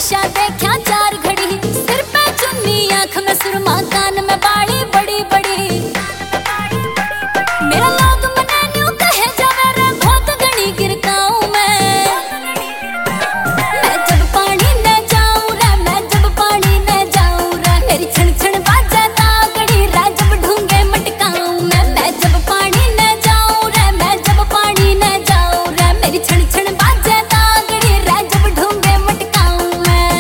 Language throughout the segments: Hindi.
शीशा देखा चार घड़ी, सिर पे चुन्नी आंख में सुरमा कान में बाड़ी बड़ी बड़ी। मेरा लोग मने न्यू कहे जावे रे बहुत घनी गिरकाऊं मैं जब पानी न जाऊं रे, मैं जब पानी न जाऊं रे। मेरी छण छण बाजे तागड़ी रे जब ढूंगे मटकाऊं मैं जब पानी न जाऊं रे, मैं जब पानी न जाऊं रे। मेरी छण छण बाजे तागड़ी रे जब ढूंगे मटकाऊं मैं।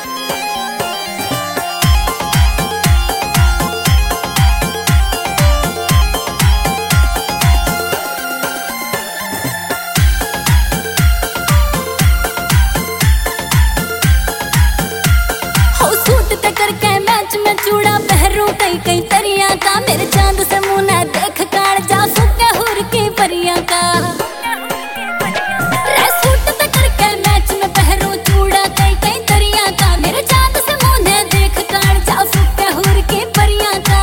हो सूट ते करके मैच में चूड़ा पहरू कई कई तरिया का। मेरे चांद से मुंह न देख काड़ जा फुके हुर की परियां का। रे सूट ते करके मैच में पहरू चूड़ा कई कई तरिया का। मेरे चांद से मुंह न देख काड़ जा फुके हुर की परियां का।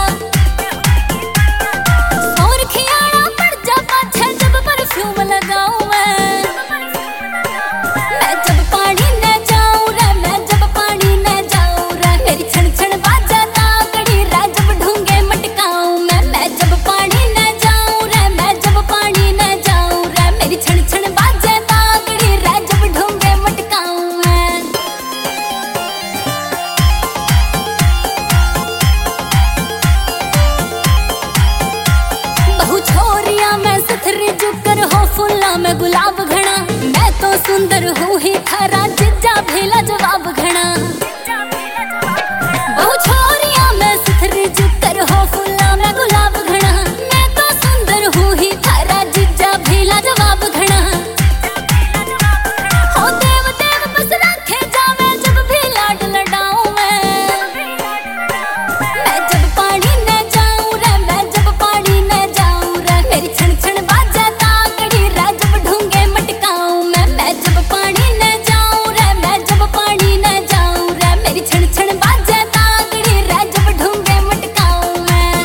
और खियाड़ा पड़ जा पाछे जब परफ्यूम लगाऊं मैं जब पानी न जाऊं रे, मैं जब पानी न जाऊं रे। मेरी छण छण बाजे तागड़ी रे जब ढूंगे मटकाऊं मैं जब पानी न जाऊं रे, मैं जब पानी न जाऊं रे। मेरी छण छण बाजे तागड़ी रे जब ढूंगे मटकाऊं मैं। बहु छोरिया मैं सथरी जुकर हो फुल्ला में गुलाब घना। मैं तो सुंदर हूँ ही थारा जिज्जा भेला जवाब घना। बहु छोरिया मैं सथरी जुकर हो फुल्ला में गुलाब घना। मैं तो सुंदर हूँ ही थारा जिज्जा भेला जवाब घना। हो देव देव बस रखे जावे जब भी लाड लडाऊं मैं जब पानी न जाऊं रे, मैं जब पानी न जाऊं रे। मेरी छण छण बाजे तागड़ी रे जब ढूंगे मटकाऊं मैं जब पानी न जाऊं रे, मैं जब पानी न जाऊं रे। मेरी छण छण बाजे तागड़ी रे जब ढूंगे मटकाऊं मैं।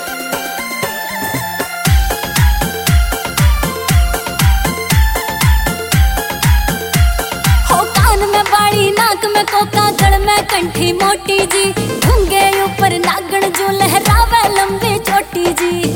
हो कान में बाड़ी नाक में कोका गल में कंठी मोटी जी। ढूंगे ऊपर नागण जो लहरावे लंबी चोटी जी।